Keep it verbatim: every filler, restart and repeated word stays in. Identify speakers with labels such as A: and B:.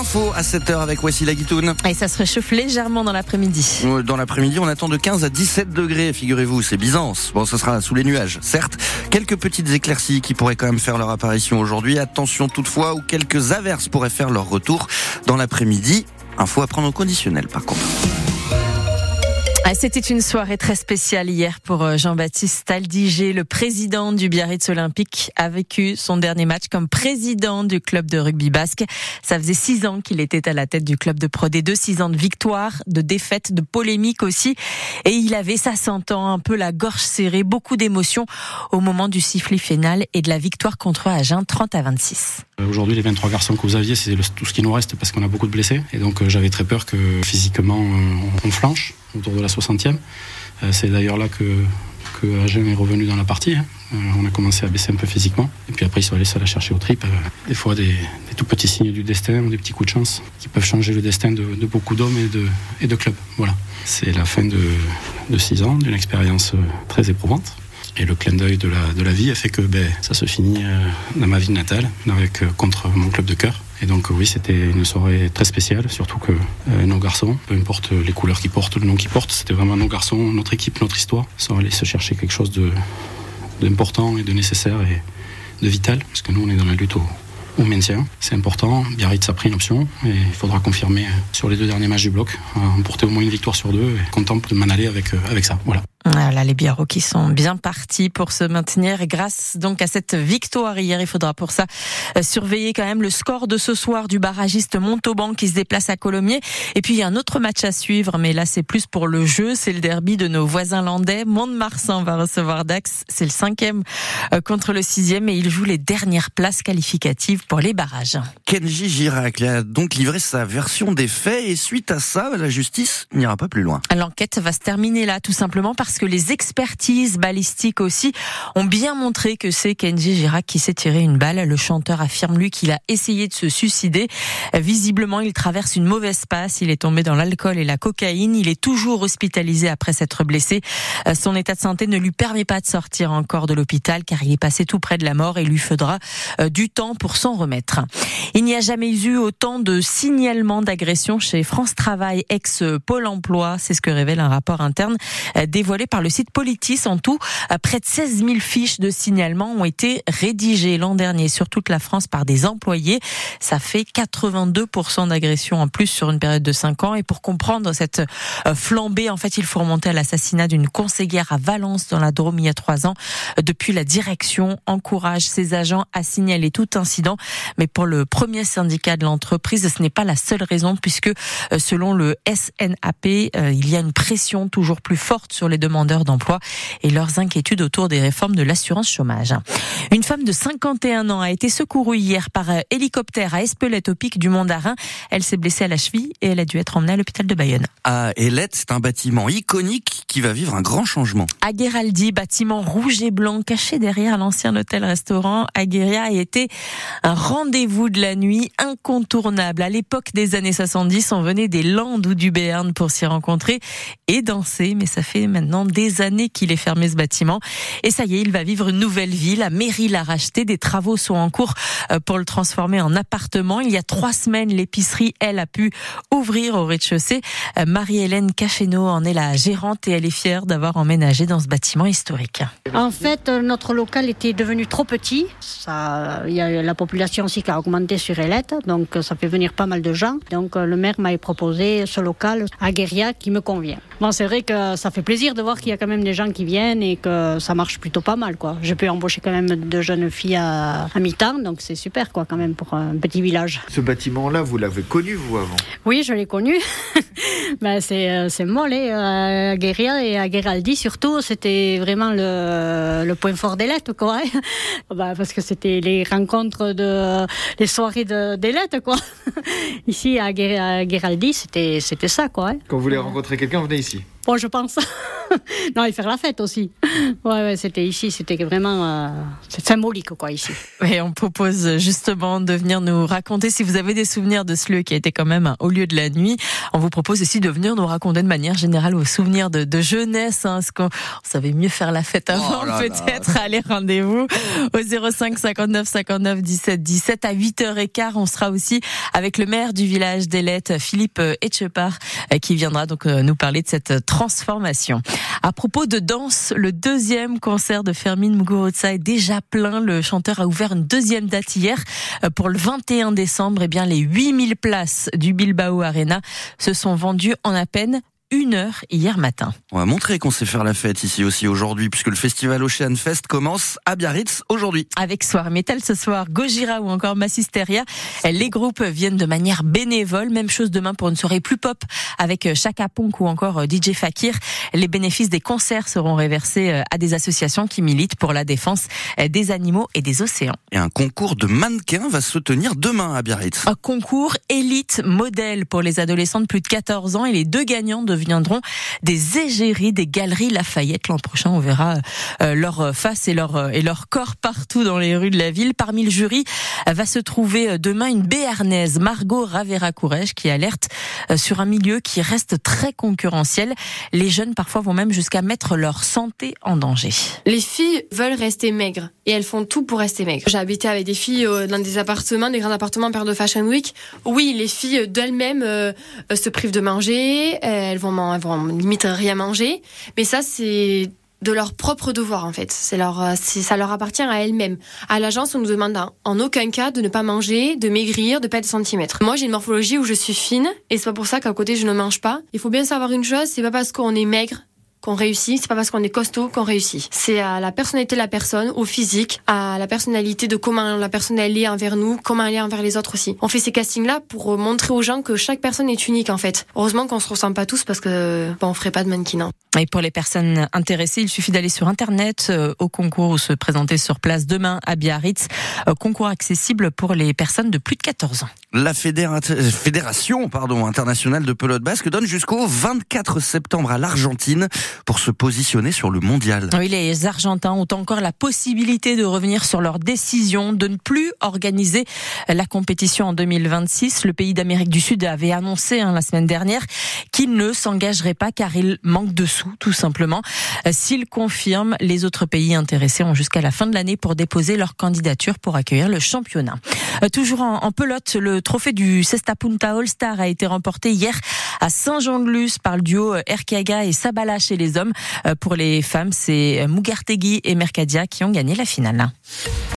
A: L'info à sept heures avec Wassila Guitoun.
B: Et ça se réchauffe légèrement dans l'après-midi.
A: Dans l'après-midi, on attend de quinze à dix-sept degrés, figurez-vous, c'est Byzance. Bon, ça sera sous les nuages, certes. Quelques petites éclaircies qui pourraient quand même faire leur apparition aujourd'hui. Attention toutefois, où quelques averses pourraient faire leur retour dans l'après-midi. Info à prendre au conditionnel, par contre.
B: C'était une soirée très spéciale hier pour Jean-Baptiste Aldiger. Le président du Biarritz Olympique a vécu son dernier match comme président du club de rugby basque. Ça faisait six ans qu'il était à la tête du club de Pro D deux, six ans de victoires, de défaites, de polémiques aussi. Et il avait, ça s'entend, un peu la gorge serrée, beaucoup d'émotions au moment du sifflet final et de la victoire contre Agen, trente à vingt-six.
C: Aujourd'hui, les vingt-trois garçons que vous aviez, c'est tout ce qui nous reste parce qu'on a beaucoup de blessés. Et donc, euh, j'avais très peur que physiquement, on, on flanche autour de la soixantième. Euh, c'est d'ailleurs là que, que Agen est revenu dans la partie. Hein. Euh, on a commencé à baisser un peu physiquement. Et puis après, ils sont allés se la chercher au trip. Euh, des fois, des, des tout petits signes du destin ou des petits coups de chance qui peuvent changer le destin de, de beaucoup d'hommes et de, et de clubs. Voilà. C'est la fin de, de six ans, d'une expérience très éprouvante. Et le clin d'œil de la, de la vie a fait que ben, ça se finit euh, dans ma ville natale, avec, euh, contre mon club de cœur. Et donc oui, c'était une soirée très spéciale, surtout que euh, nos garçons, peu importe les couleurs qu'ils portent, le nom qu'ils portent, c'était vraiment nos garçons, notre équipe, notre histoire, sont allés se chercher quelque chose de, d'important et de nécessaire et de vital, parce que nous on est dans la lutte au, au maintien. C'est important, Biarritz a pris une option et il faudra confirmer sur les deux derniers matchs du bloc, emporter au moins une victoire sur deux et content de m'en aller avec, avec ça. Voilà.
B: Voilà, les Biarros qui sont bien partis pour se maintenir et grâce donc à cette victoire hier, il faudra pour ça surveiller quand même le score de ce soir du barragiste Montauban qui se déplace à Colomiers. Et puis il y a un autre match à suivre, mais là c'est plus pour le jeu, c'est le derby de nos voisins landais. Mont-de-Marsan va recevoir Dax, c'est le cinquième contre le sixième et il joue les dernières places qualificatives pour les barrages.
A: Kenji Girac a donc livré sa version des faits et suite à ça, la justice n'ira pas plus loin.
B: L'enquête va se terminer là tout simplement parce que les expertises balistiques aussi ont bien montré que c'est Kenji Girac qui s'est tiré une balle. Le chanteur affirme lui qu'il a essayé de se suicider. Visiblement, il traverse une mauvaise passe. Il est tombé dans l'alcool et la cocaïne. Il est toujours hospitalisé après s'être blessé. Son état de santé ne lui permet pas de sortir encore de l'hôpital car il est passé tout près de la mort et il lui faudra du temps pour s'en remettre. Il n'y a jamais eu autant de signalements d'agression chez France Travail, ex-Pôle emploi. C'est ce que révèle un rapport interne dévoilé par le site Politis. En tout, près de seize mille fiches de signalement ont été rédigées l'an dernier sur toute la France par des employés. Ça fait quatre-vingt-deux pour cent d'agressions en plus sur une période de cinq ans. Et pour comprendre cette flambée, en fait, il faut remonter à l'assassinat d'une conseillère à Valence dans la Drôme il y a trois ans. Depuis, la direction encourage ses agents à signaler tout incident. Mais pour le premier syndicat de l'entreprise, ce n'est pas la seule raison puisque selon le S N A P, il y a une pression toujours plus forte sur les demandeurs d'emploi et leurs inquiétudes autour des réformes de l'assurance chômage. Une femme de cinquante et un ans a été secourue hier par hélicoptère à Espelette au pic du Mont d'Arin. Elle s'est blessée à la cheville et elle a dû être emmenée à l'hôpital de Bayonne.
A: À Ailette, c'est un bâtiment iconique qui va vivre un grand changement.
B: Agueraldi, bâtiment rouge et blanc caché derrière l'ancien hôtel-restaurant Agueria, a été un rendez-vous de la nuit incontournable. À l'époque des années soixante-dix, on venait des Landes ou du Béarn pour s'y rencontrer et danser, mais ça fait maintenant des années qu'il est fermé ce bâtiment. Et ça y est, il va vivre une nouvelle vie. La mairie l'a racheté. Des travaux sont en cours pour le transformer en appartement. Il y a trois semaines, l'épicerie, elle, a pu ouvrir au rez-de-chaussée. Marie-Hélène Cachéneau en est la gérante et elle est fière d'avoir emménagé dans ce bâtiment historique.
D: En fait, notre local était devenu trop petit. Ça, il y a la population aussi qui a augmenté sur Ailette, donc ça fait venir pas mal de gens. Donc le maire m'a proposé ce local à Guéria qui me convient. Bon, c'est vrai que ça fait plaisir de voir qu'il y a quand même des gens qui viennent et que ça marche plutôt pas mal, quoi. Je peux embaucher quand même de jeunes filles à, à mi-temps, donc c'est super, quoi, quand même, pour un petit village.
E: Ce bâtiment-là, vous l'avez connu, vous, avant ?
D: Oui, je l'ai connu. ben, c'est, c'est mollet, à Guéria et à Gueraldi, surtout, c'était vraiment le, le point fort d'Ailette, quoi. ben, parce que c'était les rencontres, de, les soirées de, d'Ailette, quoi. Ici, à Gueraldi, c'était, c'était ça, quoi.
E: Quand vous voulez rencontrer quelqu'un, vous venez ici ?
D: Bon, je pense. Non, et faire la fête aussi. Ouais, ouais, c'était ici, c'était vraiment euh, c'est symbolique, quoi, ici.
B: Et on propose justement de venir nous raconter, si vous avez des souvenirs de ce lieu qui a été quand même un haut lieu de la nuit, on vous propose aussi de venir nous raconter de manière générale vos souvenirs de, de jeunesse. Hein, ce qu'on on savait mieux faire la fête avant, oh là peut-être. Là. Allez, rendez-vous au zéro cinq cinquante-neuf cinquante-neuf dix-sept dix-sept. À huit heures quinze, on sera aussi avec le maire du village d'Ailette, Philippe Etchepart, qui viendra donc nous parler de cette transformation. À propos de danse, le deuxième concert de Fermin Muguruza est déjà plein. Le chanteur a ouvert une deuxième date hier pour le vingt et un décembre. Eh bien, les huit mille places du Bilbao Arena se sont vendues en à peine une heure hier matin.
A: On va montrer qu'on sait faire la fête ici aussi aujourd'hui, puisque le festival Ocean Fest commence à Biarritz aujourd'hui.
B: Avec Soir Metal ce soir, Gojira ou encore Massisteria. Les groupes viennent de manière bénévole. Même chose demain pour une soirée plus pop avec Chaka Ponk ou encore D J Fakir. Les bénéfices des concerts seront réversés à des associations qui militent pour la défense des animaux et des océans.
A: Et un concours de mannequins va se tenir demain à Biarritz.
B: Un concours élite modèle pour les adolescents de plus de quatorze ans, et les deux gagnants deviendront des égéries des Galeries Lafayette. L'an prochain, on verra euh, leur face et leur, et leur corps partout dans les rues de la ville. Parmi le jury va se trouver demain une béarnaise, Margot Ravera-Courrèges, qui alerte sur un milieu qui reste très concurrentiel. Les jeunes parfois vont même jusqu'à mettre leur santé en danger.
F: Les filles veulent rester maigres et elles font tout pour rester maigres. J'ai habité avec des filles dans des appartements, des grands appartements en période de Fashion Week. Oui, les filles d'elles-mêmes euh, se privent de manger, elles vont, elles vont limite rien manger, mais ça c'est de leur propre devoir en fait. C'est leur, c'est, ça leur appartient à elles-mêmes. À l'agence, on nous demande en aucun cas de ne pas manger, de maigrir, de perdre des centimètres. Moi, j'ai une morphologie où je suis fine et c'est pas pour ça qu'à côté je ne mange pas. Il faut bien savoir une chose, c'est pas parce qu'on est maigre qu'on réussit, c'est pas parce qu'on est costaud qu'on réussit. C'est à la personnalité de la personne, au physique, à la personnalité de comment la personne elle est envers nous, comment elle est envers les autres aussi. On fait ces castings-là pour montrer aux gens que chaque personne est unique en fait. Heureusement qu'on se ressemble pas tous parce que bon, on ferait pas de mannequinat.
B: Et pour les personnes intéressées, il suffit d'aller sur internet euh, au concours ou se présenter sur place demain à Biarritz. Euh, concours accessible pour les personnes de plus de quatorze ans.
A: La fédéra- fédération pardon, internationale de pelote basque donne jusqu'au vingt-quatre septembre à l'Argentine pour se positionner sur le mondial.
B: Oui, les Argentins ont encore la possibilité de revenir sur leur décision de ne plus organiser la compétition en deux mille vingt-six. Le pays d'Amérique du Sud avait annoncé hein, la semaine dernière qu'il ne s'engagerait pas car il manque de sous, tout simplement. S'il confirme, les autres pays intéressés ont jusqu'à la fin de l'année pour déposer leur candidature pour accueillir le championnat. Toujours en, en pelote, le trophée du Cesta Punta All-Star a été remporté hier à Saint-Jean-de-Luz par le duo Erkiaga et Sabala chez les hommes. Pour les femmes, c'est Mugartegui et Mercadia qui ont gagné la finale.